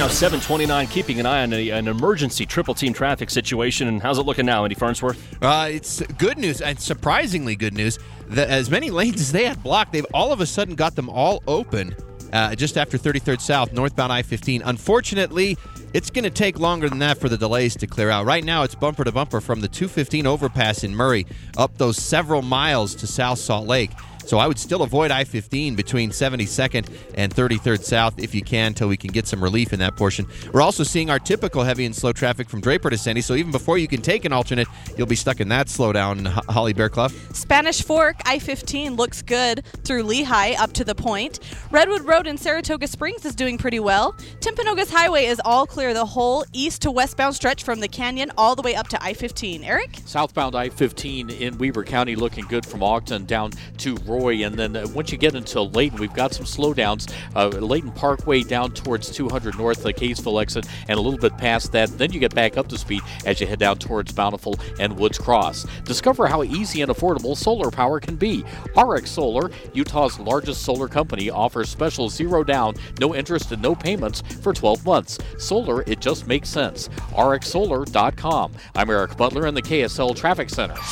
now 7:29, keeping an eye on an emergency triple team traffic situation. And how's it looking now, Andy Farnsworth? It's good news, and surprisingly good news. As many lanes as they had blocked, they've all of a sudden got them all open just after 33rd South, northbound I-15. Unfortunately, it's going to take longer than that for the delays to clear out. Right now, it's bumper to bumper from the 215 overpass in Murray up those several miles to South Salt Lake. So I would still avoid I-15 between 72nd and 33rd South if you can, until we can get some relief in that portion. We're also seeing our typical heavy and slow traffic from Draper to Sandy, so even before you can take an alternate, you'll be stuck in that slowdown. Holly Bearclough. Spanish Fork, I-15 looks good through Lehigh up to the point. Redwood Road in Saratoga Springs is doing pretty well. Timpanogos Highway is all clear, the whole east to westbound stretch from the Canyon all the way up to I-15. Eric? Southbound I-15 in Weber County looking good from Ogden down to Roy, and then once you get into Layton, we've got some slowdowns. Layton Parkway down towards 200 north, the Kaysville exit, and a little bit past that. Then you get back up to speed as you head down towards Bountiful and Woods Cross. Discover how easy and affordable solar power can be. RX Solar, Utah's largest solar company, offers special zero down, no interest and no payments for 12 months. Solar, it just makes sense. RxSolar.com. I'm Eric Butler in the KSL Traffic Center.